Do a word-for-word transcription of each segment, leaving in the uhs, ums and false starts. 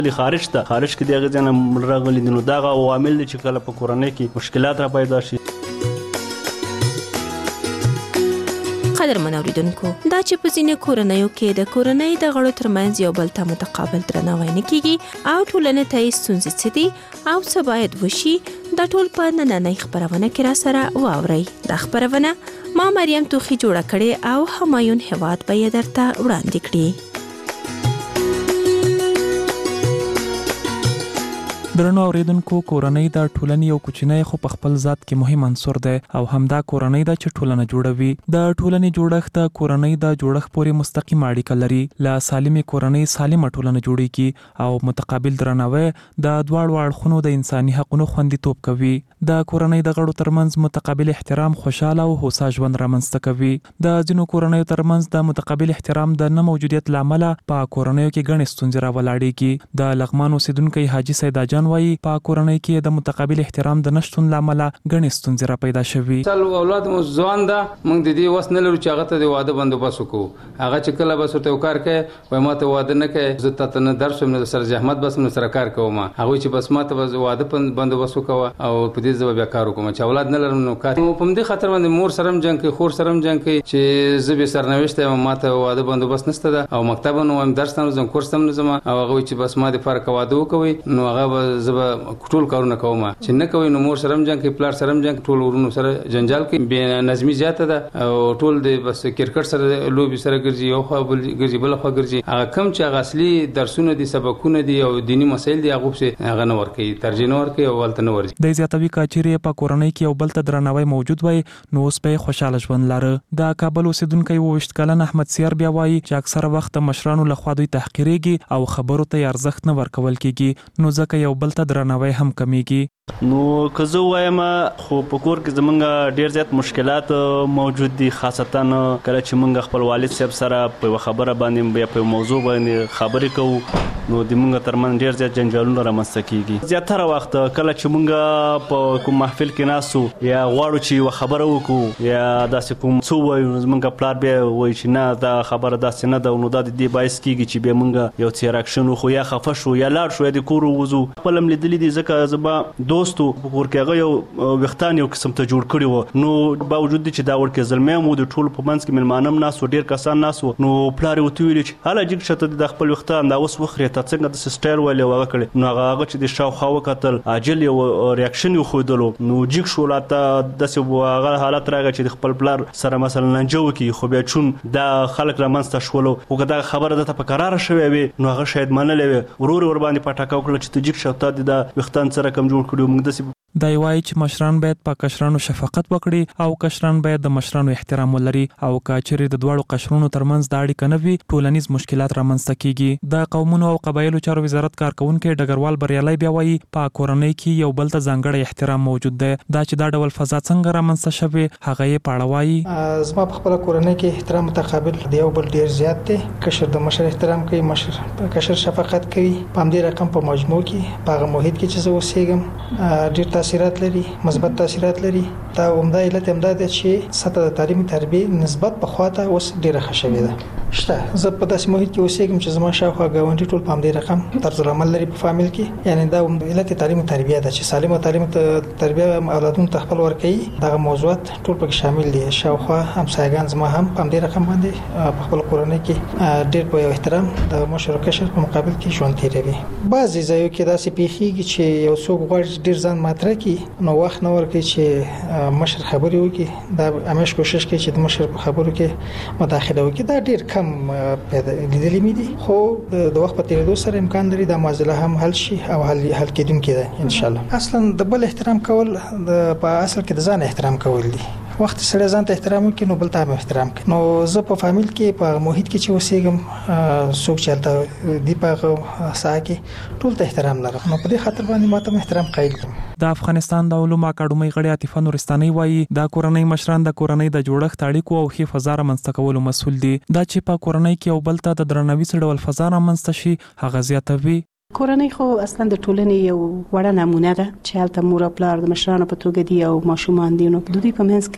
د خارج ته خارج کې دغه ځنه راغلي دي، نو دغه عوامل دي چې کله په کورنۍ کې مشکلات را پیدا شي. قدرمن اوریدونکو، دا چې په ځینې کورنیو کې د کورنۍ د غړو ترمنځ یو بل ته متقابل درناوی نه کیږي او ټولنې ته یې ستونزې څه دي او څه باید وشي، دا ټول په نننۍ خپرونه کې را سره واورئ. دا خپرونه ما مریم توخی جوړه کړې او همایون هواد به یې درته وړاندې کړي. درنو اوریدونکو، کورنۍ د ټولنې یو کوچنی خو په خپل ذات کې مهم عنصر دی او همدا کورنۍ ده چې ټولنه جوړوي. د ټولنې جوړښت د کورنۍ د جوړښت پورې مستقیم اړیکه لري. له سالمې کورنۍ سالمه ټولنه جوړیږي او متقابل درناوی د دواړو اړخونو د انساني حقونو خوندیتوب کوي. د کورنۍ د غړو ترمنځ متقابل احترام خوشاله او هوسا ژوند رامنځته کوي. د ځینو کورنیو ترمنځ د متقابل احترام د نه موجودیت له امله په کورنیو کې ګڼې ستونزې راولاړېږي. د لغمان اوسیدونکی حاجي سیدا جان وایي په کورنۍ کې د متقابل احترام د نشټون له امله ګڼې ستونزې را پیدا شوي. مثال اولاد مو ځوان ده، موږ د دې وس نه لرو چې هغه ته د واده بندوبست وکړو. هغه چې کله بس ورته کار کوي وایي ما ته واده نه کوي، زه تاته نه درس وم، نه سره زحمت بس نه سره کار کوم. هغوی چې بس ما ته بس واده بندوبست وکړه او په دې زه بیا کار وکړم چې اولاد نه لرم. نو کار په دې خاطر باندې مور سره هم جنګ کوي، خور سره هم جنګ کوي چې زه به سرنوشت یم، ما ته واده بندوبست نشته ده او مکتب نه وایم، درس نه زم، کورس هم نه زم. او هغوی چې بس ما د فرق واده وکوي نو هغه به زه به ټول کارونه کوم چې نه کوي. نو مور سره هم جنګ کوي، پلار سره هم جنګ، ټول ورونو سره جنجال کوي، بې نظمي زیاته ده او ټول د بس کرکټ سره لوبي سره ګرځي، یو خوا بل ګرځي بل خوا ګرځي. هغه کم چې هغه اصلي درسونه دي، سبقونه دي او دینی مسایل دي، هغه څه هغه نه ورکوي، ترجیح نه ورکوي او ولته نه ورځي. د زیاتوي کاچېرې په کورنۍ کې یو بل ته درناوی موجود وای نو اوس به خوشاله ژوند لاره. د کابل اوسیدونکی اوویشت کلن احمد سیار بیا وایي چې اکثره وخت مشرانو لخوا دوی تحقیریږي او خبرو ته ارزښت نه ورکول کیږي، نو ځکه یو بل ته درناوی هم کمیږي. نو که زه وایم خو په کور کې زمونږ ډیر زیات مشکلات موجود دي، خاصتا کله چې مونږ خپل والد صاحب سره په یوه خبره باندې یا په موضوع باندې خبرې کوو نو د مونږ ترمنځ ډیر زیات جنجالونه رامنځته کیږي. زیاتره وخت کله چې مونږ په کوم محفل کې ناستو یا غواړو چې یوه خبره وکړو یا داسې کوم څه ووایو، زمونږ پلار بیا وایي چې نه دا خبره داسې نه ده، نو دا د دې باعث کیږي چې بیا مونږ یو څه ریاکشن وکړو، یا خفه شو یا لاړ شو یا د کور ووځو. خپل هم لیدلي دي، ځکه زه به دوستو په کور کې هغه یو ویښتان یو قسم ته جوړ کړي وو، نو باوجود چې دا وړکې زلمی هم و، د ټولو په منځ کې مېلمانه هم ناست وو، ډېر کسان ناست وو. نو پلار یې ورته ویلي چې هله جګ شه ته د خپل ویښتان دا اوس وخورې، تا څنګه داسې سټایل ویلی او هغه کړې. نو هغه هغه چې د شاوخوا وکتل عاجل یو ریاکشن یې وښودلو، نو جګ شو، راته داسې هغه حالت راغی چې د خپل پلار سره مثلا لانجه وکړي، خو بیا چون دا خلک رامنځته شولو، خو که دغه خبره دته په کراره شوې وي نو هغه شاید منلی وي، ورور یې ورباندې پټاکه وکړه چې ته جګ شه، تا د دا ویښتان څه رقم جوړ کړي. موږ داسې دا وایي چې مشران باید په کشرانو شفقت وکړي او کشران باید د مشرانو احترام ولري، او که چیرې د دواړو قشرونو ترمنځ دا اړیکه نه وي ټولنیز مشکلات رامنځته کیږي. د قومونو او قبایلو چارو وزارت کارکونکي ډګروال بریالي بیا وایي په کورنۍ کې یو بل ته ځانګړی احترام موجود دی. دا چې دا ډول فضا څنګه رامنځته شوې هغه یې په اړه وایي. زما په خپله کورنۍ کې احترام متقابل د یو بل ډېر زیات دی. کشر د مشر احترام کوي، مشر کشر شفقت کوي. په همدې رقم په مجموع کې په هغه محیط کې چې زه اوسېږم ډېر تاثیرات لري، مثبت تاثیرات لري. دا عمده علت همدا ده چې سطح د تعلیم تربیه نسبت په خواته اوس ډیره ښه شوې ده. شته زه په داسې محیط کې اوسېږم چې زما شاوخوا ګاونډي ټول په همدې رقم طرز العمل لري په فامیل کې. یعنی دا عمده علت تعلیم تربیه ده چې سالمه تعلیم تربیه اولادونو ته خپل ورکوي. دغه موضوعات ټول پکې شامل دي. شاوخوا همسایګان زما هم په همدې رقم باندې په خپل کورنۍ کې ډېر په احترام د مشر او کشر په مقابل کې ژوند تیروي. بعضې ځایو کې داسې پیښیږي چې یو څوک غواړي ډېر ځان مطرح کړي نو وخت نه ورکوي چې مشر خبرې وکړي. دا همیش کوشش کوي چې د مشر په خبرو کې مداخله وکړي. دا ډېر کم پیدا لیدلې مې دي، خو د وخت په تیریدو سره امکان لري دا معضله هم حل شي او حل حل کېدونکې ده ان شاء الله. اصلا د بل احترام کول د په اصل کې د ځان احترام کول دي. وخت سره ځان ته احترام وکړي نو بل ته هم احترام کوي. نو زه په فامیل کې په محیط کې چې اوسېږم څوک چې هلته دي په هغه ساحه کې ټول ته احترام لرم، نو په دې خاطر باندې ماته هم احترام قایل یم. د افغانستان د علومو اکاډمۍ غړي عاطفه نورستاني وایي دا کورنۍ مشران د کورنۍ د جوړښت اړیکو او ښې فضا رامنځته کولو مسؤل دي. دا چې په کورنۍ کې یو بل ته د درناوي څه ډول فضا رامنځته شي هغه زیاتوي. کورنۍ خو اصلا د ټولنې یو وړه نمونه ده چې هلته مور او پلار د مشرانو په توګه دي او ماشومان دي، نو د دوی په منځ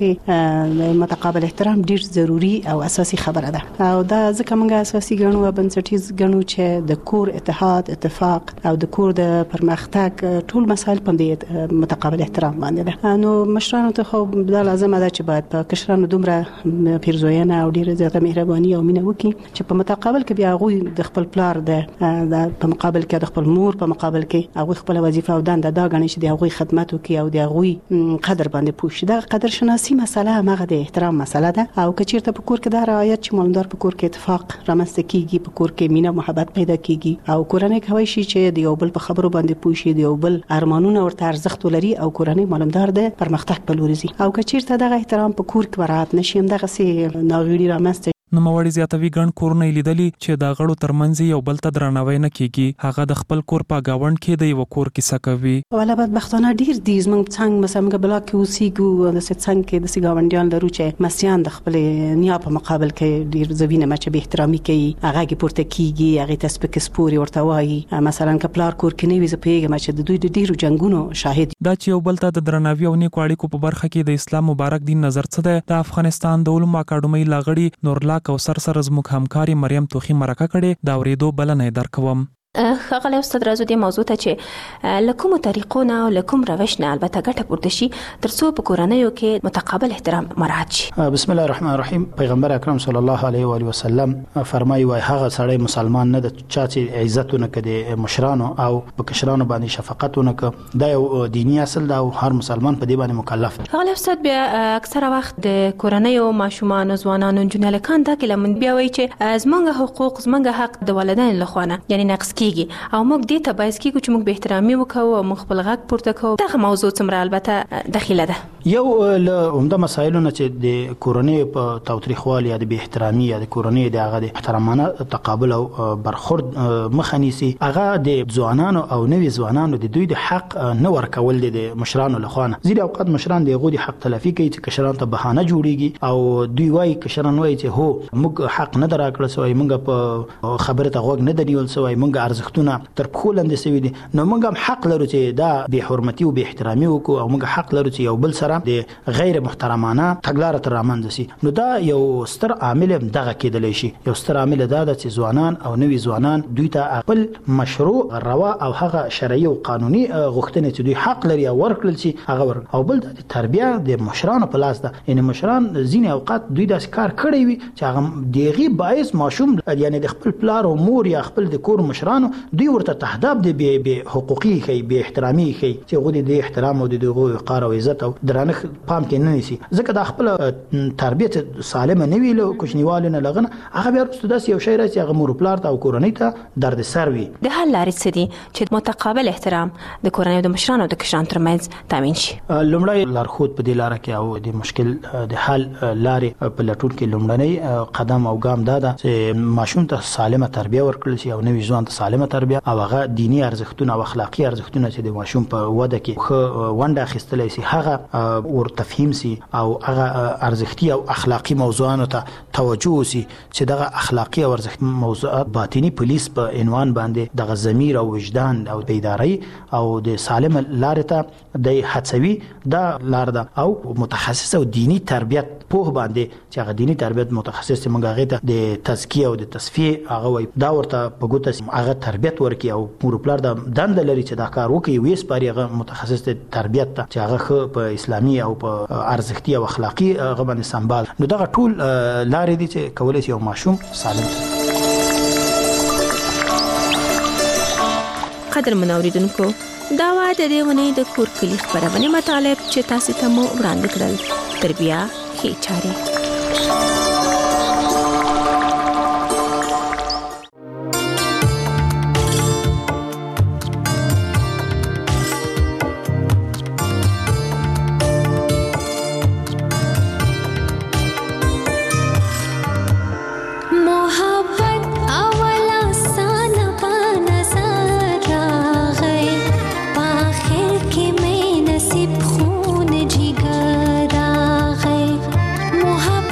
کې متقابل احترام ډیر ضروری او اساسي خبره ده او دا ځکه موږ اساسي ګڼو او بنسټیز ګڼو چې د کور اتحاد اتفاق او د کور د پرمختګ ټول مسایل په دې متقابل احترام باندې ده. نو مشرانو ته خو دا لازم ده چې باید په کشرانو دومره پیرزوینه او ډیره زیاته مهرباني او مینه وکړي چې په متقابل کې بیا هغوی د خپل پلار د په مقابل کې د خپل مور په مقابل کې هغه خپل وظیفه او دنده دا غني چې د هغه خدمت وکړي او د هغه قدر باندې پوښي. دا قدر شناسي مسله هغه د احترام مسله ده او کچیرته په کور کې دا رعایت چې مالدار په کور کې اتفاق رامنځته کیږي، په کور کې مینه محبت پیدا کیږي او کورنۍ کوي شي چې د یو بل په خبرو باندې پوښي، د یو بل ارمانونه ورته ارزښت ولري او کورنۍ مالدار ده پرمختګ په لور ځي. او کچیرته دا احترام په کور کې ورات نشي هم دغه سي ناغړي رامنځته. نوموړي زیاتوي ګڼ کورونه لیدلي چې د غړو ترمنځ یو بل ته درناوی نه کیږي، هغه د خپل کور په گاوند کې د یو کور کیسه کوي. ولا بدبختانه ډیر دي زمونږ څنګه مثلا موږ بلاک کې اوسېږو د څنګه کې د سیګاوندیان لرو چې مسیان د خپل نیا په مقابل کې ډیر زوینه مچ به احترامي کوي، هغه کې پورته کیږي، هغه تسبیق سپوري ورته وایي. مثلا کپلار کور کې نه وي زپېږه مچ د دوی د ډیرو جنگونو شاهد. دا چې یو بل ته د درناوي او نیکو اړیکو په برخه کې د اسلام مبارک دین نظر څه ده، د افغانستان د علومو اکاډمۍ لاغړي نورلا کوثر سره زموږ همکاري مریم توخی مرکه کړي، دا اورېدو بلنه درکوم. ښاغلی استاد راځو دې موضوع ته چې له کومو طریقو نه او له کوم روش نه البته ګټه پورته شي تر څو په کورنیو کې متقابل احترام مراعات شي. بسم الله الرحمن الرحیم. پیغمبر اکرم صلی الله علیه و آله وسلم فرمایي وای هغه سړی مسلمان نه د چا چې عزتونه کړي مشرانو او په کشرانو باندې شفقتونه کړي، دا یو دینی اصل ده او هر مسلمان په دې باندې مکلف دی. ښاغلی استاد بیا اکثره وخت د کورنیو ماشومان ځوانانو نجونې لکان دا کلمن بیا وایي چې زمونږ حقوق زمونږ حق د والدین لخوا نه یعنی نقص او موږ دې ته باید کیږو چې موږ به احترامي وکړو او موږ خپل غږ پورته کوو. دغه موضوع څومره البته دخیله ده. یو له عمده مسایلو نه چې د کورنۍ په تاوتریخوالي یا د بې احترامي یا د کورنۍ د هغه د احترامانه تقابل او برخورد مخه نیسي، هغه د ځوانانو او نوي ځوانانو د دوی د حق نه ورکول دي د مشرانو لخوا نه. ځینې اوقات مشران د هغوی د حق تلافي کوي چې کشرانو ته بهانه جوړیږي او دوی وایي کشران وایي چې هو موږ حق نه در راکړل سوی، موږ په خبره ته غوږ نه دی نیول سوی، موږ ارزښتونه تر پخو لاندې سوي دي، نو موږ هم حق لرو چې دا بې حرمتي او بې احترامي وکړو او موږ حق لرو چې یو بل سره د غیر محترمانه تګلاره تر رامنځته سي. نو دا یو ستر عامل دغه کېدلی شي. یو ستر عامل دا ده چې ځوانان او نوي ځوانان دوی ته خپل مشروع روا او هغه شرعي او قانوني غوښتنې چې دوی حق لري او ورکړل شي هغه ور او بل د تربیه د مشرانو په لاس ده. یعنی مشران ځینې اوقات دوی داسې کار کړی وي چې هغه دغه باعث ماشوم یعنی د خپل پلار او مور یا خپل د کور مشرانو دوی ورته تهداب دی به حقوقي خي به احترامي خي چې غوډي د احترام او د دغه وقار او عزت او درنخ پام کې نه نيسي. ځکه د خپل تربيت سالمه نه ویلو کوچنیوال نه لغنه هغه بیا ورسته داس یو شی راځي هغه مور پلار ته او کورنۍ ته درد سر وي. د حل لارې څه دي چې متقابل احترام د کورنۍ د مشرانو د کشرانو ترمنځ تامین شي؟ لومړی لارښود په دې لار کې او د مشکل د حل لارې په لټون کې لومړنی قدم او ګام دا ده چې ماشوم ته سالمه تربیه ورکړل شي او نوي ځوان ته سالمه تربیه او هغه دینی ارزښتونه او اخلاقی ارزښتونه چې د ماشوم په وده کې خو ونده اخیستلی سي هغه ور تفهیم سي او هغه ارزښتي او اخلاقی موضوعاتو ته توجه سي چې دغه اخلاقی او ارزښتي موضوعات باطنی پولیس په عنوان باندې دغه ضمیر او وجدان او بیداری او د سالم لارې ته د هڅوي دا لار ده او متخصص او دینی تربیت په باندې چې هغه دینی تربیت متخصص موږ هغه ته د تزکیه او د تصفیه هغه وي دا ورته په ګوته هغه تربیت ورکي او مور پلار د دند لري چې دا کار وکړي ویس پاري هغه متخصص تربیت ته چې هغه په اسلامي او په ارزښتي او اخلاقی هغه باندې سمبال. نو دغه ټول لارې دي چې کولای شي یو ماشوم سالم. قدر منوریدونکو دا وا د دې ونې د کور کلی خبرونه مطالب چې تاسو ته مو وړاندې کړل. تربیه کې چاره मोहब्बत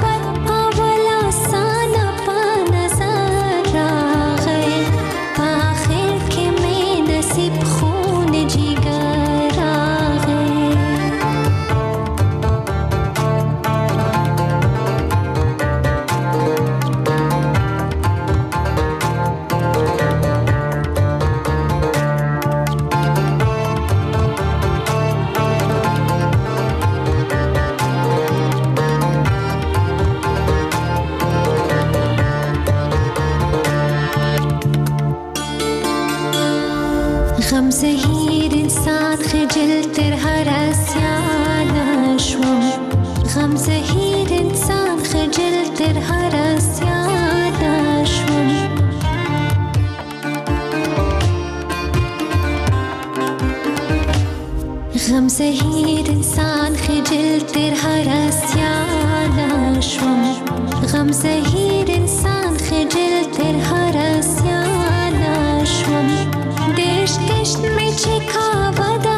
غم زهیر انسان خجل تر هر اسیان شوم غم زهیر انسان خجل تر هر اسیان شوم غم زهیر انسان خجل تر هر اسیان شوم غم زهیر انسان خجل تر هر اسیان شوم دشت دشت میں چکا ودا